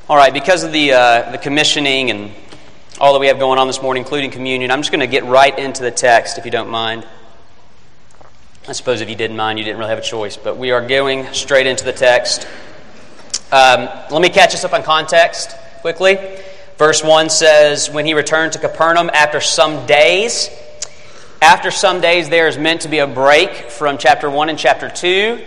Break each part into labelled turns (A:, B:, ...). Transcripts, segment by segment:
A: All right, because of the commissioning and all that we have going on this morning, including communion, I'm just going to get right into the text, if you don't mind. I suppose if you didn't mind, you didn't really have a choice, but we are going straight into the text. Let me catch us up on context quickly. Verse 1 says, when he returned to Capernaum after some days. After some days, there is meant to be a break from chapter 1 and chapter 2.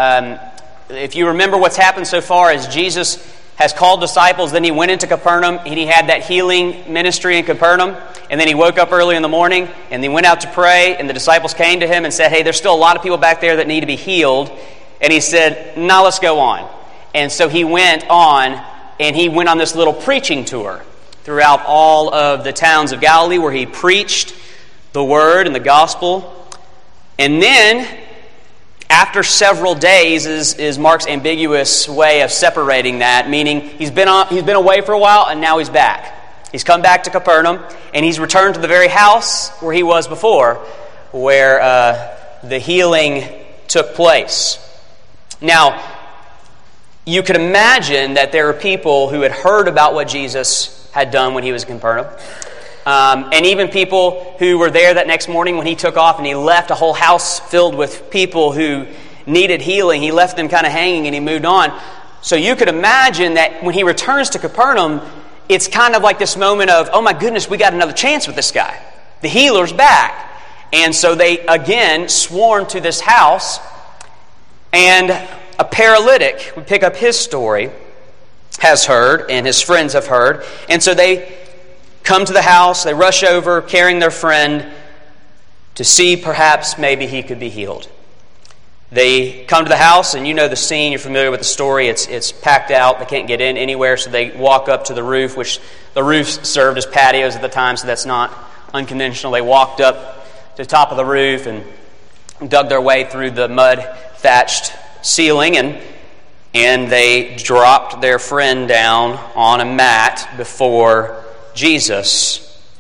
A: If you remember what's happened so far is Jesus has called disciples, then he went into Capernaum, and he had that healing ministry in Capernaum, and then he woke up early in the morning, and he went out to pray, and the disciples came to him and said, hey, there's still a lot of people back there that need to be healed. And he said, now let's go on. And so he went on, and he went on this little preaching tour throughout all of the towns of Galilee where he preached the word and the gospel. And then, after several days is Mark's ambiguous way of separating that, meaning he's been away for a while and now he's back. He's come back to Capernaum and he's returned to the very house where he was before, where the healing took place. Now, you could imagine that there are people who had heard about what Jesus had done when he was in Capernaum. And even people who were there that next morning when he took off and he left a whole house filled with people who needed healing. He left them kind of hanging and he moved on. So you could imagine that when he returns to Capernaum, it's kind of like this moment of, oh my goodness, we got another chance with this guy. The healer's back. And so they again swarm to this house, and a paralytic, we pick up his story, has heard, and his friends have heard. And so they come to the house, they rush over, carrying their friend to see perhaps maybe he could be healed. They come to the house, and you know the scene, you're familiar with the story, it's packed out, they can't get in anywhere, so they walk up to the roof, which the roofs served as patios at the time, so that's not unconventional. They walked up to the top of the roof and dug their way through the mud-thatched ceiling, and they dropped their friend down on a mat before Jesus.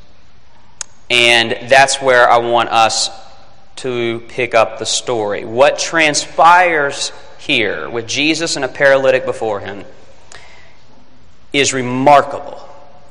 A: And that's where I want us to pick up the story. What transpires here with Jesus and a paralytic before him is remarkable.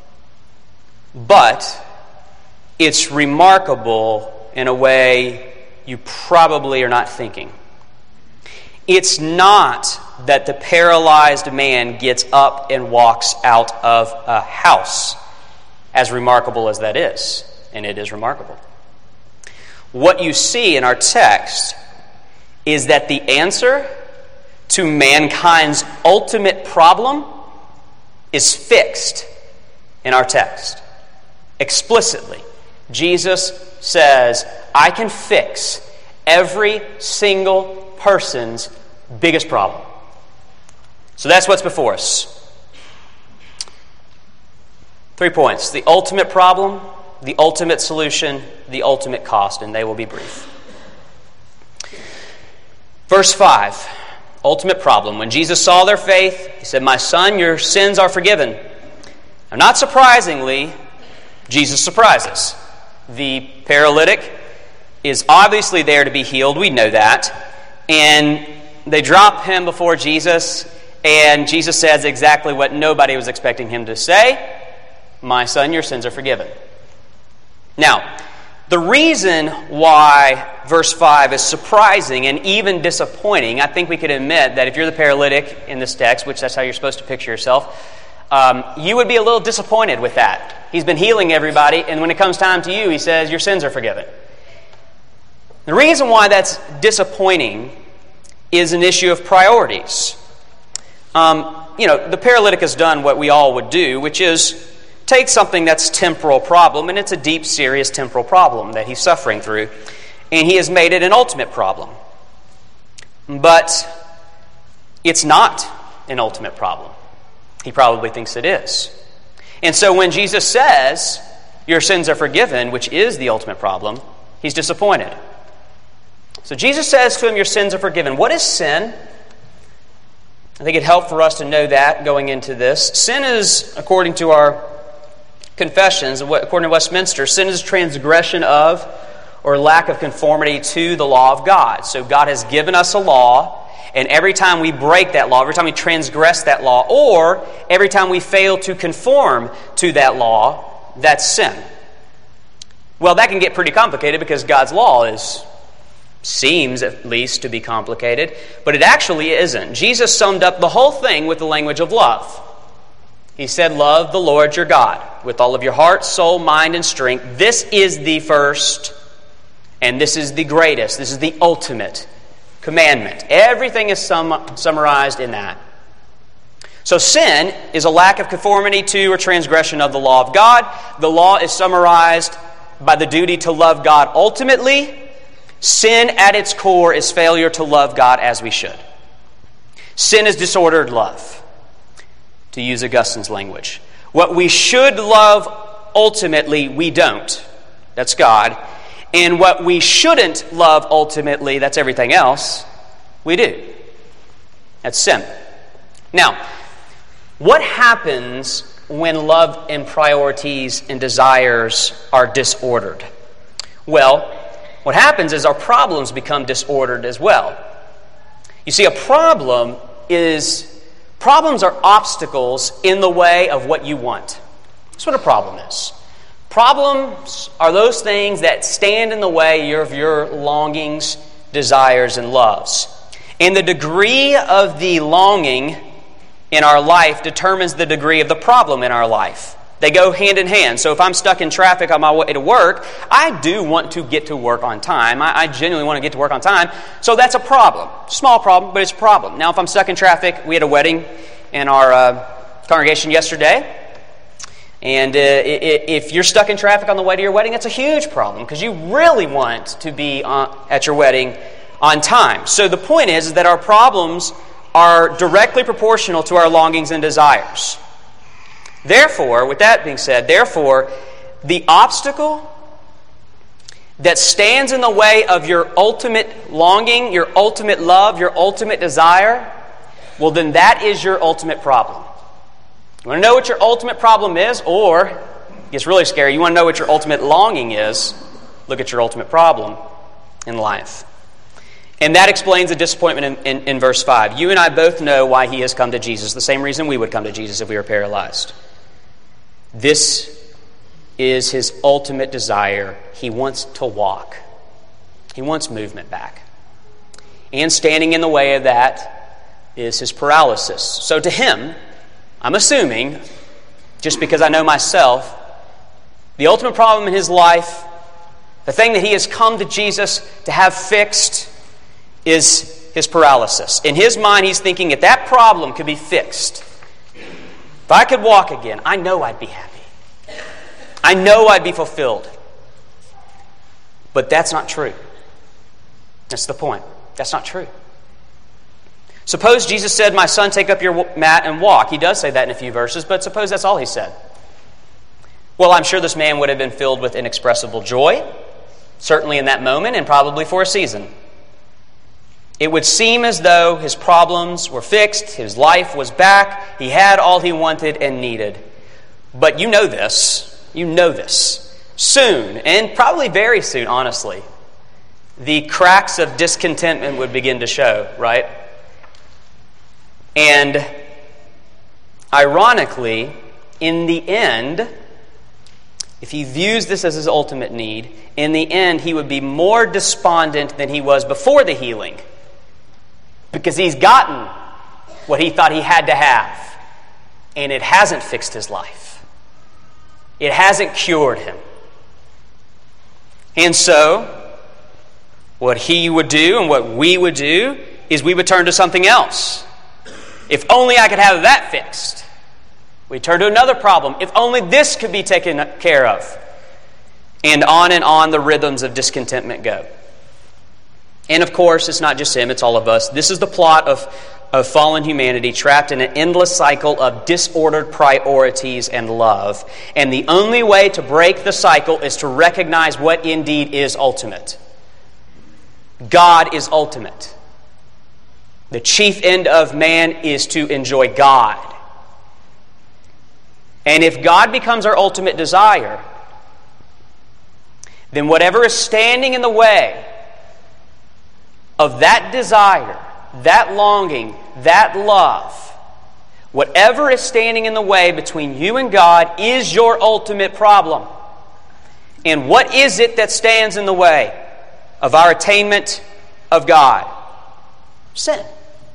A: But it's remarkable in a way you probably are not thinking. It's not that the paralyzed man gets up and walks out of a house, as remarkable as that is, and it is remarkable. What you see in our text is that the answer to mankind's ultimate problem is fixed in our text. Explicitly, Jesus says, I can fix every single person's biggest problem. So that's what's before us. 3 points. The ultimate problem, the ultimate solution, the ultimate cost, and they will be brief. Verse 5, ultimate problem. When Jesus saw their faith, he said, my son, your sins are forgiven. Now, not surprisingly, Jesus surprises. The paralytic is obviously there to be healed. We know that. And they drop him before Jesus, and Jesus says exactly what nobody was expecting him to say. My son, your sins are forgiven. Now, the reason why verse 5 is surprising and even disappointing, I think we could admit that if you're the paralytic in this text, which that's how you're supposed to picture yourself, you would be a little disappointed with that. He's been healing everybody, and when it comes time to you, he says, your sins are forgiven. The reason why that's disappointing is an issue of priorities. The paralytic has done what we all would do, which is take something that's temporal problem, and it's a deep, serious temporal problem that he's suffering through, and he has made it an ultimate problem. But it's not an ultimate problem. He probably thinks it is. And so when Jesus says, your sins are forgiven, which is the ultimate problem, he's disappointed. So Jesus says to him, your sins are forgiven. What is sin? I think it'd help for us to know that going into this. Sin is, according to our confessions, according to Westminster, sin is transgression of or lack of conformity to the law of God. So God has given us a law, And every time we break that law, every time we transgress that law, or every time we fail to conform to that law, that's sin. Well, that can get pretty complicated because God's law seems at least to be complicated, but it actually isn't. Jesus summed up the whole thing with the language of love. He said, love the Lord your God with all of your heart, soul, mind, and strength. This is the first, and this is the greatest. This is the ultimate commandment. Everything is summarized in that. So sin is a lack of conformity to or transgression of the law of God. The law is summarized by the duty to love God ultimately. Sin at its core is failure to love God as we should. Sin is disordered love, to use Augustine's language. What we should love ultimately, we don't. That's God. And what we shouldn't love ultimately, that's everything else, we do. That's sin. Now, what happens when love and priorities and desires are disordered? Well, what happens is our problems become disordered as well. You see, problems are obstacles in the way of what you want. That's what a problem is. Problems are those things that stand in the way of your longings, desires, and loves. And the degree of the longing in our life determines the degree of the problem in our life. They go hand in hand. So if I'm stuck in traffic on my way to work, I do want to get to work on time. I genuinely want to get to work on time. So that's a problem. Small problem, but it's a problem. Now if I'm stuck in traffic, we had a wedding in our congregation yesterday. And if you're stuck in traffic on the way to your wedding, that's a huge problem because you really want to be at your wedding on time. So the point is that our problems are directly proportional to our longings and desires. Therefore, with that being said, the obstacle that stands in the way of your ultimate longing, your ultimate love, your ultimate desire, well then that is your ultimate problem. You want to know what your ultimate problem is? Or, it gets really scary, you want to know what your ultimate longing is? Look at your ultimate problem in life. And that explains the disappointment in verse 5. You and I both know why he has come to Jesus, the same reason we would come to Jesus if we were paralyzed. This is his ultimate desire. He wants to walk. He wants movement back. And standing in the way of that is his paralysis. So to him, I'm assuming, just because I know myself, the ultimate problem in his life, the thing that he has come to Jesus to have fixed, is his paralysis. In his mind, he's thinking if that problem could be fixed, if I could walk again, I know I'd be happy. I know I'd be fulfilled. But that's not true. That's the point. That's not true. Suppose Jesus said, my son, take up your mat and walk. He does say that in a few verses, but suppose that's all he said. Well, I'm sure this man would have been filled with inexpressible joy, certainly in that moment and probably for a season. It would seem as though his problems were fixed, his life was back, he had all he wanted and needed. But you know this. Soon, and probably very soon, honestly, the cracks of discontentment would begin to show, right? And ironically, in the end, if he views this as his ultimate need, in the end he would be more despondent than he was before the healing. Because he's gotten what he thought he had to have. And it hasn't fixed his life. It hasn't cured him. And so, what he would do and what we would do is we would turn to something else. If only I could have that fixed. We turn to another problem. If only this could be taken care of. And on the rhythms of discontentment go. And of course, it's not just him, it's all of us. This is the plot of fallen humanity trapped in an endless cycle of disordered priorities and love. And the only way to break the cycle is to recognize what indeed is ultimate. God is ultimate. The chief end of man is to enjoy God. And if God becomes our ultimate desire, then whatever is standing in the way of that desire, that longing, that love, whatever is standing in the way between you and God is your ultimate problem. And what is it that stands in the way of our attainment of God? Sin.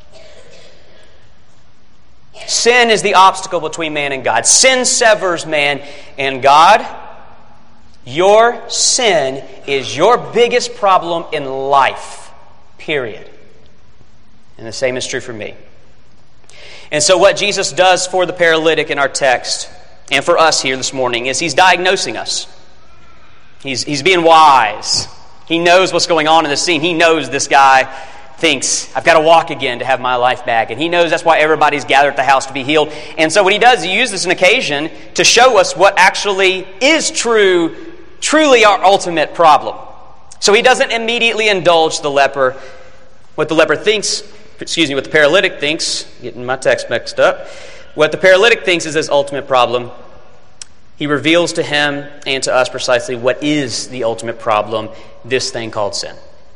A: Sin is the obstacle between man and God. Sin severs man and God. Your sin is your biggest problem in life. Period. And the same is true for me. And so what Jesus does for the paralytic in our text, and for us here this morning, is He's diagnosing us. He's being wise. He knows what's going on in the scene. He knows this guy thinks, I've got to walk again to have my life back. And he knows that's why everybody's gathered at the house to be healed. And so what he does, he uses this as an occasion to show us what actually is truly our ultimate problem. So he doesn't immediately indulge the leper. What the paralytic thinks, getting my text mixed up, what the paralytic thinks is his ultimate problem. He reveals to him and to us precisely what is the ultimate problem, this thing called sin.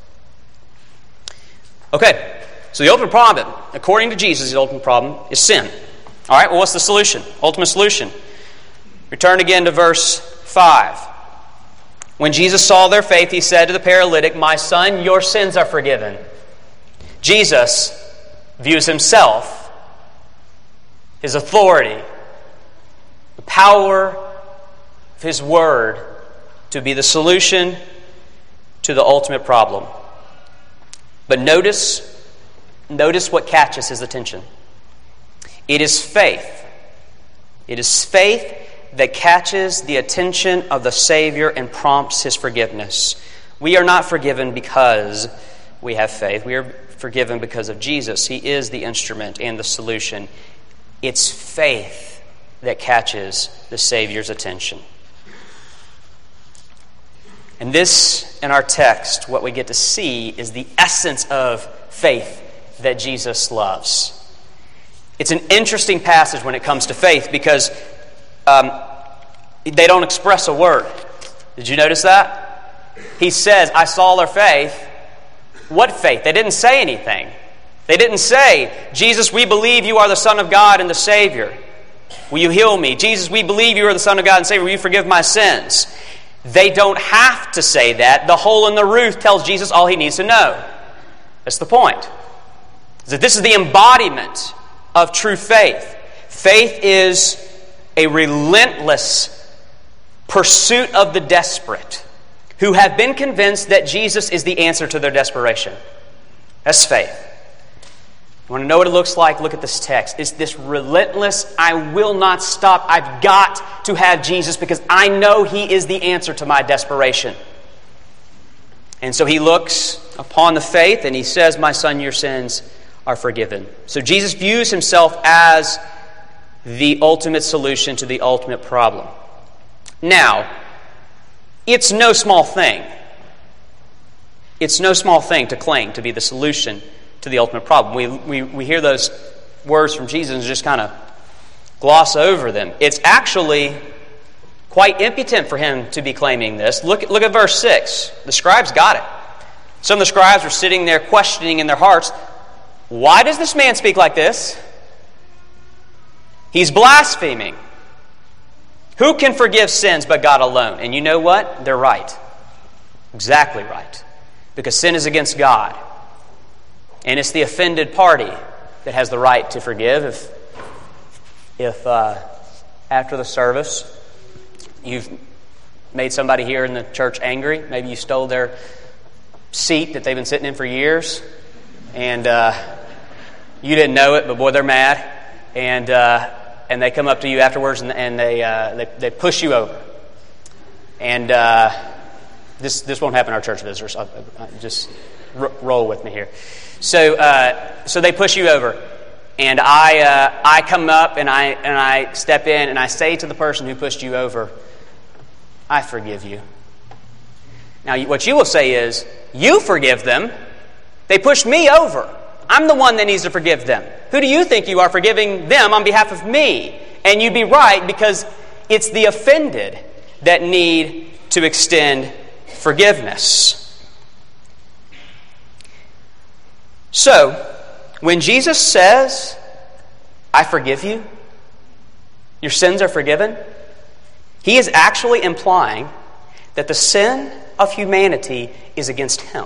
A: Okay, so the ultimate problem, according to Jesus, the ultimate problem is sin. All right, well, what's the solution? Ultimate solution. Return again to verse 5. When Jesus saw their faith, He said to the paralytic, "My son, your sins are forgiven." Jesus views Himself, His authority, the power of His Word to be the solution to the ultimate problem. But notice what catches His attention. It is faith. It is faith that catches the attention of the Savior and prompts His forgiveness. We are not forgiven because we have faith. We are forgiven because of Jesus. He is the instrument and the solution. It's faith that catches the Savior's attention. And this, in our text, what we get to see is the essence of faith that Jesus loves. It's an interesting passage when it comes to faith because they don't express a word. Did you notice that? He says, I saw their faith. What faith? They didn't say anything. They didn't say, Jesus, we believe you are the Son of God and the Savior. Will you heal me? Jesus, we believe you are the Son of God and Savior. Will you forgive my sins? They don't have to say that. The hole in the roof tells Jesus all He needs to know. That's the point. That this is the embodiment of true faith. Faith is a relentless pursuit of the desperate who have been convinced that Jesus is the answer to their desperation. That's faith. You want to know what it looks like? Look at this text. It's this relentless, I will not stop. I've got to have Jesus because I know He is the answer to my desperation. And so He looks upon the faith and He says, my son, your sins are forgiven. So Jesus views Himself as the ultimate solution to the ultimate problem. Now, it's no small thing. It's no small thing to claim to be the solution to the ultimate problem. We hear those words from Jesus and just kind of gloss over them. It's actually quite impotent for Him to be claiming this. Look at verse 6. The scribes got it. Some of the scribes were sitting there questioning in their hearts, why does this man speak like this? He's blaspheming. Who can forgive sins but God alone? And you know what? They're right. Exactly right. Because sin is against God. And it's the offended party that has the right to forgive. If after the service you've made somebody here in the church angry, maybe you stole their seat that they've been sitting in for years, and you didn't know it, but boy, they're mad, and they come up to you afterwards and they push you over. And this won't happen in our church visitors. Just roll with me here. So they push you over, and I come up and I step in and I say to the person who pushed you over, I forgive you. Now, what you will say is, you forgive them. They pushed me over. I'm the one that needs to forgive them. Who do you think you are forgiving them on behalf of me? And you'd be right, because it's the offended that need to extend forgiveness. So, When Jesus says, I forgive you, your sins are forgiven, he is actually implying that the sin of humanity is against him.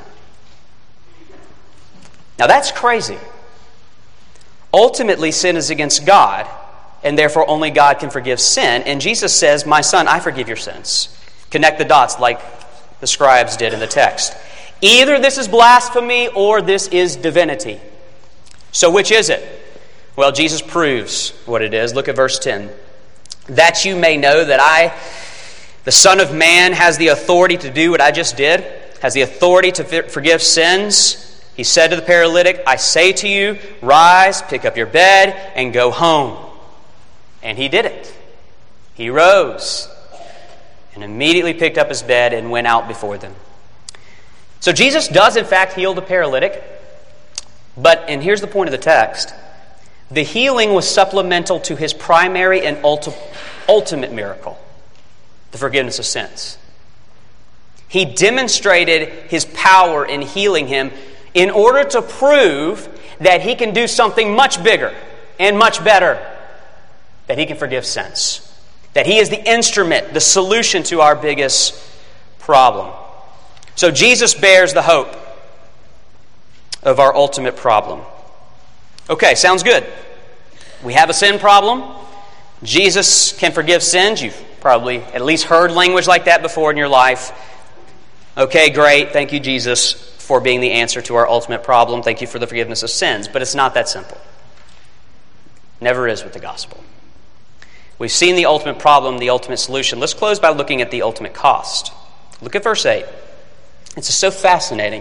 A: Now that's crazy. Ultimately, sin is against God, and therefore only God can forgive sin. And Jesus says, my son, I forgive your sins. Connect the dots like the scribes did in the text. Either this is blasphemy or this is divinity. So which is it? Well, Jesus proves what it is. Look at verse 10. That you may know that I, the Son of Man, has the authority to do what I just did, has the authority to forgive sins. He said to the paralytic, I say to you, rise, pick up your bed, and go home. And he did it. He rose and immediately picked up his bed and went out before them. So Jesus does in fact heal the paralytic, but, and here's the point of the text, the healing was supplemental to his primary and ultimate miracle, the forgiveness of sins. He demonstrated his power in healing him in order to prove that he can do something much bigger and much better, that he can forgive sins. That he is the instrument, the solution to our biggest problem. So Jesus bears the hope of our ultimate problem. Okay, sounds good. We have a sin problem. Jesus can forgive sins. You've probably at least heard language like that before in your life. Okay, great. Thank you, Jesus, for being the answer to our ultimate problem. Thank you for the forgiveness of sins. But it's not that simple. Never is with the gospel. We've seen the ultimate problem, the ultimate solution. Let's close by looking at the ultimate cost. Look at verse 8. It's so fascinating.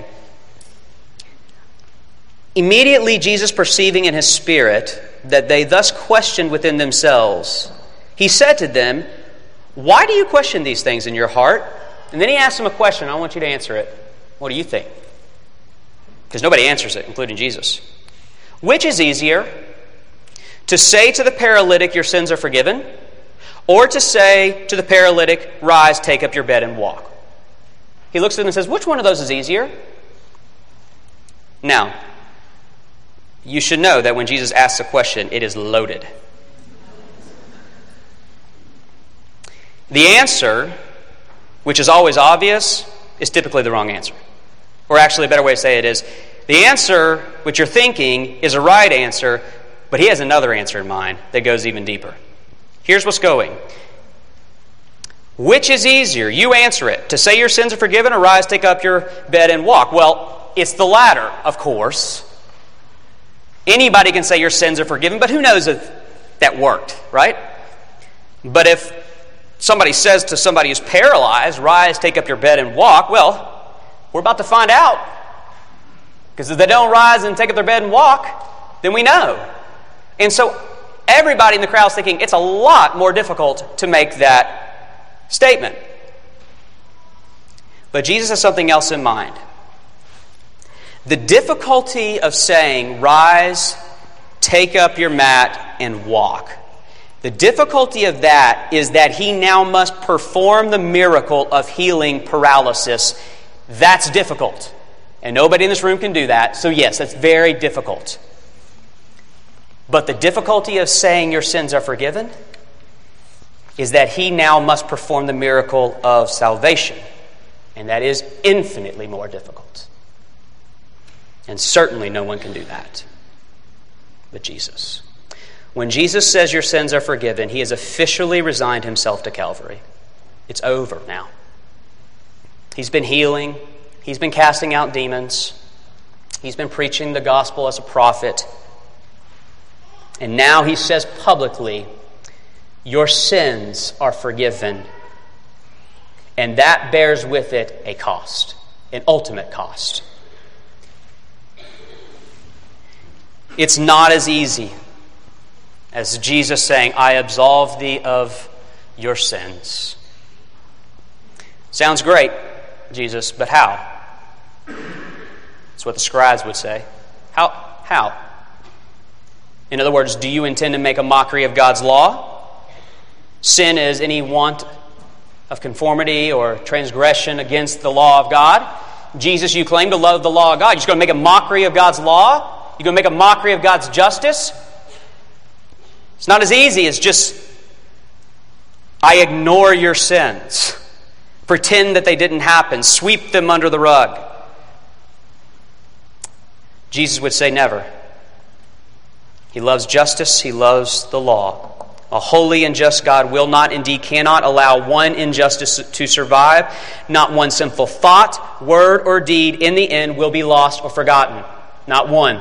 A: Immediately Jesus, perceiving in his spirit that they thus questioned within themselves, he said to them, why do you question these things in your heart? And then he asked them a question. I want you to answer it. What do you think? Because nobody answers it, including Jesus. Which is easier, to say to the paralytic, your sins are forgiven, or to say to the paralytic, rise, take up your bed and walk? He looks at them and says, which one of those is easier? Now, you should know that when Jesus asks a question, it is loaded. The answer, which is always obvious, is typically the wrong answer. Or actually, a better way to say it is, the answer which you're thinking is a right answer, but he has another answer in mind that goes even deeper. Here's what's going. Which is easier? You answer it. To say your sins are forgiven, or rise, take up your bed and walk? Well, it's the latter, of course. Anybody can say your sins are forgiven, but who knows if that worked, right? But if somebody says to somebody who's paralyzed, rise, take up your bed and walk, well, we're about to find out. Because if they don't rise and take up their bed and walk, then we know. And so everybody in the crowd is thinking it's a lot more difficult to make that statement. But Jesus has something else in mind. The difficulty of saying, rise, take up your mat, and walk. The difficulty of that is that he now must perform the miracle of healing paralysis. That's difficult. And nobody in this room can do that. So yes, that's very difficult. But the difficulty of saying your sins are forgiven is that he now must perform the miracle of salvation. And that is infinitely more difficult. And certainly no one can do that but Jesus. When Jesus says your sins are forgiven, he has officially resigned himself to Calvary. It's over now. He's been healing. He's been casting out demons. He's been preaching the gospel as a prophet. And now he says publicly, your sins are forgiven. And that bears with it a cost, an ultimate cost. It's not as easy as Jesus saying, I absolve thee of your sins. Sounds great, Jesus, but how? That's what the scribes would say. How? In other words, do you intend to make a mockery of God's law? Sin is any want of conformity or transgression against the law of God. Jesus, you claim to love the law of God. You're just going to make a mockery of God's law? You going to make a mockery of God's justice? It's not as easy as just, I ignore your sins. Pretend that they didn't happen. Sweep them under the rug. Jesus would say never. He loves justice. He loves the law. A holy and just God will not, indeed cannot, allow one injustice to survive. Not one sinful thought, word, or deed in the end will be lost or forgotten. Not one.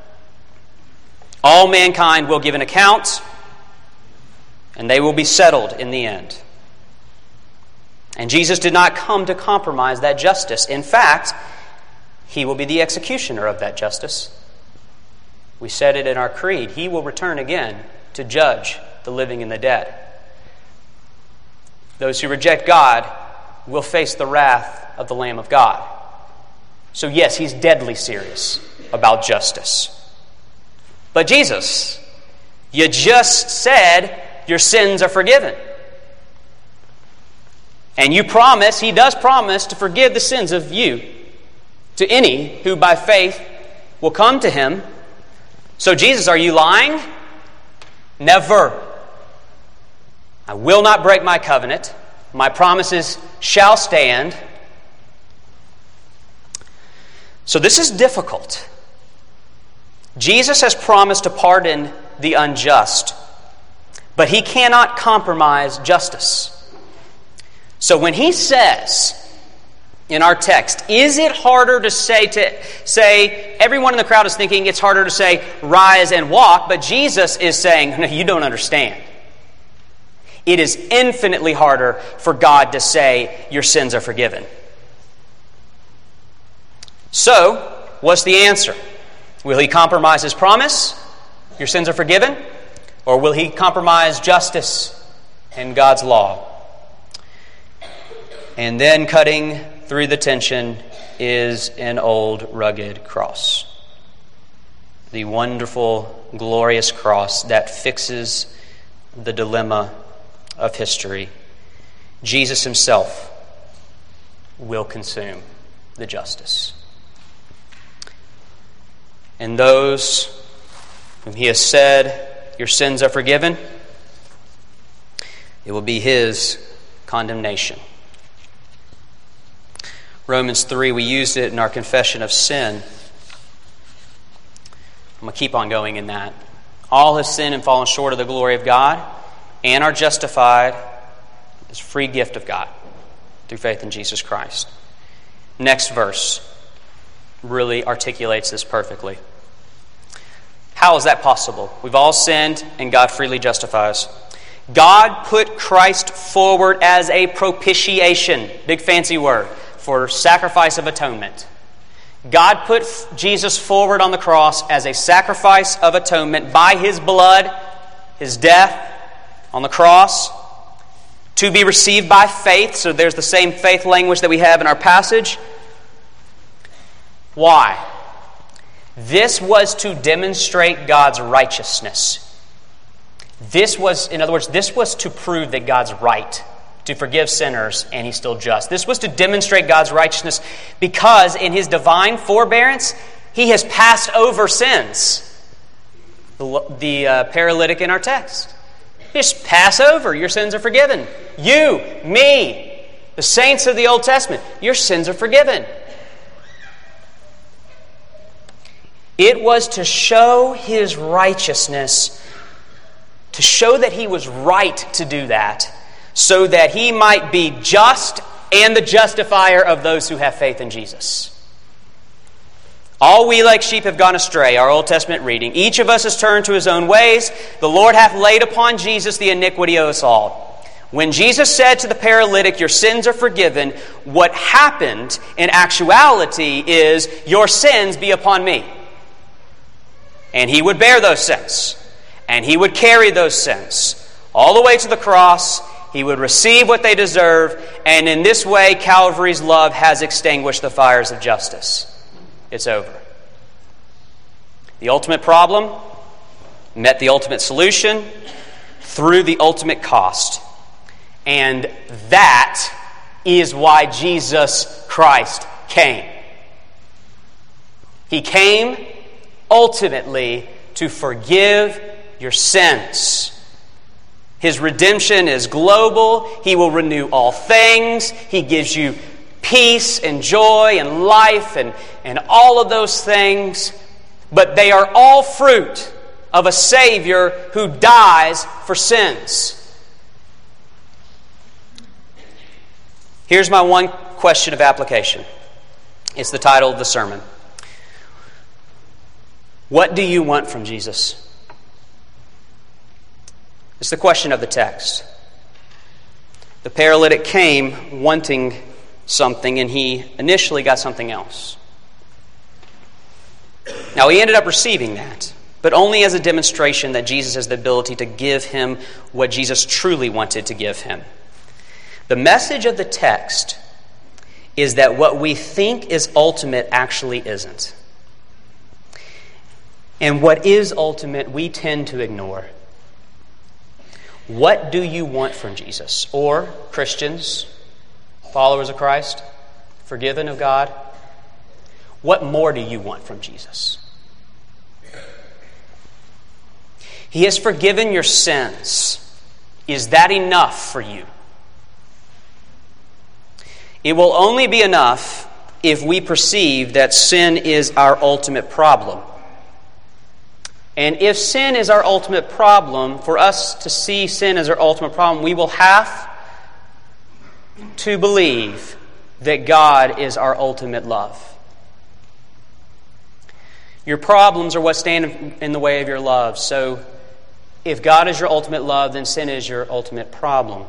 A: All mankind will give an account, and they will be settled in the end. And Jesus did not come to compromise that justice. In fact, He will be the executioner of that justice. We said it in our creed. He will return again to judge the living and the dead. Those who reject God will face the wrath of the Lamb of God. So yes, He's deadly serious about justice. But Jesus, you just said your sins are forgiven. And you promise, He does promise to forgive the sins of you to any who by faith will come to Him. So Jesus, are you lying? Never. I will not break my covenant. My promises shall stand. So this is difficult. Jesus has promised to pardon the unjust, but He cannot compromise justice. So when He says in our text, is it harder to say, everyone in the crowd is thinking it's harder to say, rise and walk, but Jesus is saying, no, you don't understand. It is infinitely harder for God to say, your sins are forgiven. So, what's the answer? Will He compromise His promise, your sins are forgiven? Or will He compromise justice and God's law? And then cutting through the tension is an old rugged cross. The wonderful, glorious cross that fixes the dilemma of history. Jesus Himself will consume the justice. And those whom He has said, your sins are forgiven, it will be His condemnation. Romans 3, we used it in our confession of sin. I'm going to keep on going in that. All have sinned and fallen short of the glory of God and are justified as a free gift of God through faith in Jesus Christ. Next verse really articulates this perfectly. How is that possible? We've all sinned and God freely justifies. God put Christ forward as a propitiation. Big fancy word. For sacrifice of atonement. God put Jesus forward on the cross as a sacrifice of atonement by His blood, His death on the cross, to be received by faith. So there's the same faith language that we have in our passage. Why? This was to demonstrate God's righteousness. This was, in other words, this was to prove that God's right to forgive sinners, and He's still just. This was to demonstrate God's righteousness because in His divine forbearance, He has passed over sins. The paralytic in our text. Just pass over. Your sins are forgiven. You, me, the saints of the Old Testament, your sins are forgiven. It was to show His righteousness, to show that He was right to do that, so that He might be just and the justifier of those who have faith in Jesus. All we like sheep have gone astray, our Old Testament reading. Each of us has turned to his own ways. The Lord hath laid upon Jesus the iniquity of us all. When Jesus said to the paralytic, your sins are forgiven, what happened in actuality is, your sins be upon me. And He would bear those sins. And He would carry those sins all the way to the cross. He would receive what they deserve, and in this way, Calvary's love has extinguished the fires of justice. It's over. The ultimate problem met the ultimate solution through the ultimate cost. And that is why Jesus Christ came. He came ultimately to forgive your sins. His redemption is global. He will renew all things. He gives you peace and joy and life and all of those things. But they are all fruit of a Savior who dies for sins. Here's my one question of application. It's the title of the sermon. What do you want from Jesus? It's the question of the text. The paralytic came wanting something, and he initially got something else. Now, he ended up receiving that, but only as a demonstration that Jesus has the ability to give him what Jesus truly wanted to give him. The message of the text is that what we think is ultimate actually isn't. And what is ultimate, we tend to ignore. What do you want from Jesus? Or, Christians, followers of Christ, forgiven of God, what more do you want from Jesus? He has forgiven your sins. Is that enough for you? It will only be enough if we perceive that sin is our ultimate problem. And if sin is our ultimate problem, for us to see sin as our ultimate problem, we will have to believe that God is our ultimate love. Your problems are what stand in the way of your love. So if God is your ultimate love, then sin is your ultimate problem.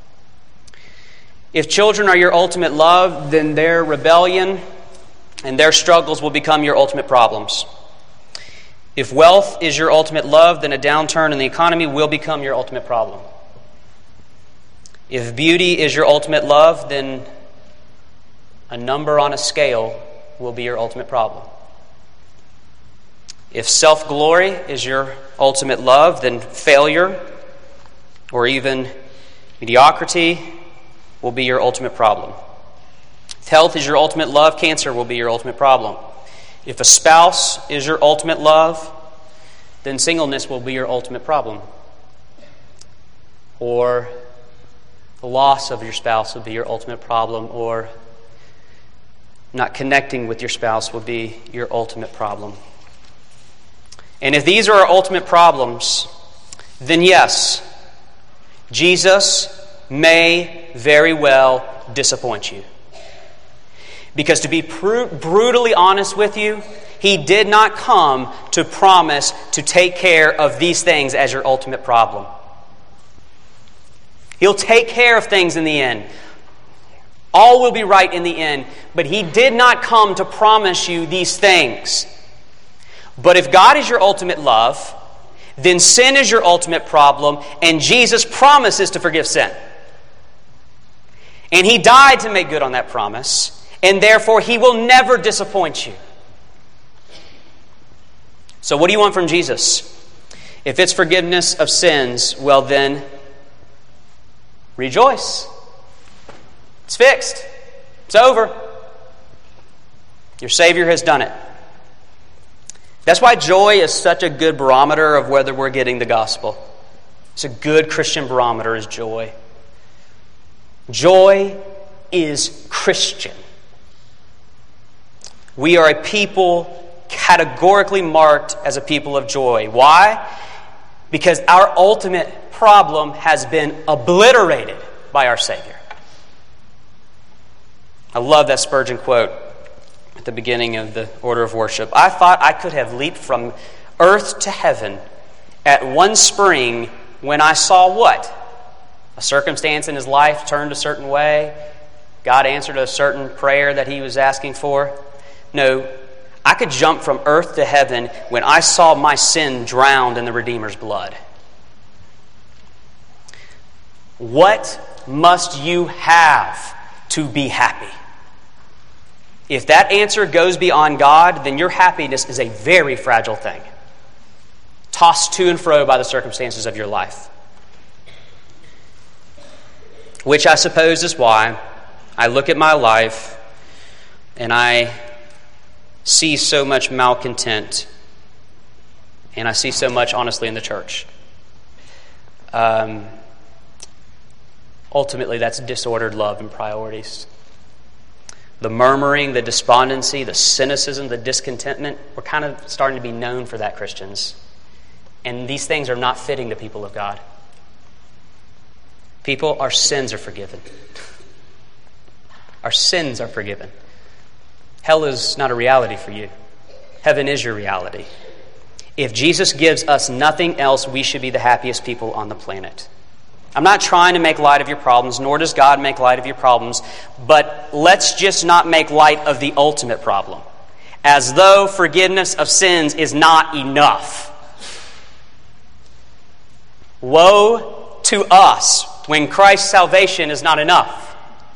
A: If children are your ultimate love, then their rebellion and their struggles will become your ultimate problems. If wealth is your ultimate love, then a downturn in the economy will become your ultimate problem. If beauty is your ultimate love, then a number on a scale will be your ultimate problem. If self-glory is your ultimate love, then failure or even mediocrity will be your ultimate problem. If health is your ultimate love, cancer will be your ultimate problem. If a spouse is your ultimate love, then singleness will be your ultimate problem. Or the loss of your spouse will be your ultimate problem, or not connecting with your spouse will be your ultimate problem. And if these are our ultimate problems, then yes, Jesus may very well disappoint you. Because to be brutally honest with you, He did not come to promise to take care of these things as your ultimate problem. He'll take care of things in the end. All will be right in the end. But He did not come to promise you these things. But if God is your ultimate love, then sin is your ultimate problem, and Jesus promises to forgive sin. And He died to make good on that promise, and therefore He will never disappoint you. So what do you want from Jesus? If it's forgiveness of sins, well then, rejoice. It's fixed. It's over. Your Savior has done it. That's why joy is such a good barometer of whether we're getting the gospel. It's a good Christian barometer is joy. Joy is Christian. We are a people categorically marked as a people of joy. Why? Because our ultimate problem has been obliterated by our Savior. I love that Spurgeon quote at the beginning of the order of worship. I thought I could have leaped from earth to heaven at one spring when I saw what? A circumstance in his life turned a certain way. God answered a certain prayer that he was asking for. No, I could jump from earth to heaven when I saw my sin drowned in the Redeemer's blood. What must you have to be happy? If that answer goes beyond God, then your happiness is a very fragile thing, tossed to and fro by the circumstances of your life. Which I suppose is why I look at my life and I see so much malcontent And I see so much, honestly, in the church. Ultimately, that's disordered love and priorities. The murmuring, the despondency, the cynicism, the discontentment, we're kind of starting to be known for that, Christians. And these things are not fitting the people of God. People, our sins are forgiven. Our sins are forgiven. Hell is not a reality for you. Heaven is your reality. If Jesus gives us nothing else, we should be the happiest people on the planet. I'm not trying to make light of your problems, nor does God make light of your problems, but let's just not make light of the ultimate problem, as though forgiveness of sins is not enough. Woe to us when Christ's salvation is not enough.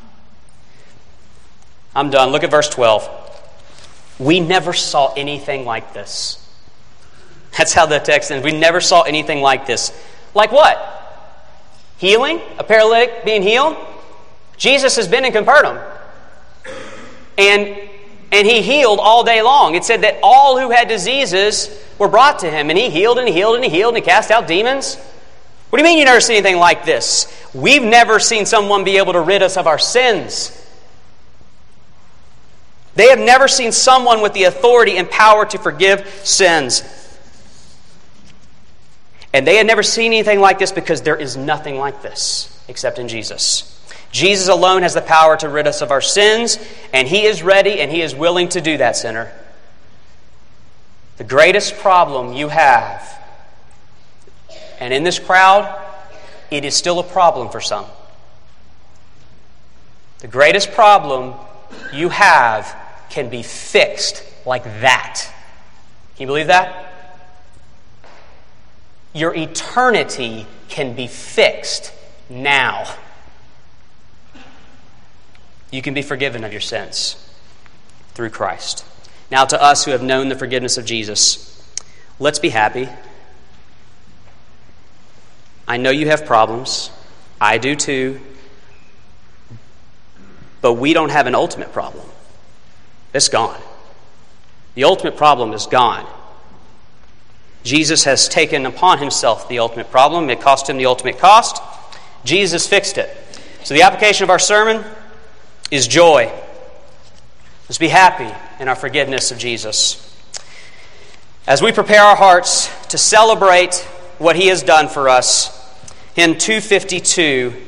A: I'm done. Look at verse 12. We never saw anything like this. That's how the text ends. We never saw anything like this. Like what? Healing? A paralytic being healed? Jesus has been in Capernaum. And he healed all day long. It said that all who had diseases were brought to him. And he healed and he healed and he healed and he cast out demons. What do you mean you never see anything like this? We've never seen someone be able to rid us of our sins. They have never seen someone with the authority and power to forgive sins. And they had never seen anything like this because there is nothing like this except in Jesus. Jesus alone has the power to rid us of our sins, and He is ready and He is willing to do that, sinner. The greatest problem you have, and in this crowd, it is still a problem for some. The greatest problem you have can be fixed like that. Can you believe that? Your eternity can be fixed now. You can be forgiven of your sins through Christ. Now to us who have known the forgiveness of Jesus, let's be happy. I know you have problems. I do too. But we don't have an ultimate problem. It's gone. The ultimate problem is gone. Jesus has taken upon Himself the ultimate problem. It cost Him the ultimate cost. Jesus fixed it. So the application of our sermon is joy. Let's be happy in our forgiveness of Jesus. As we prepare our hearts to celebrate what He has done for us, hymn 252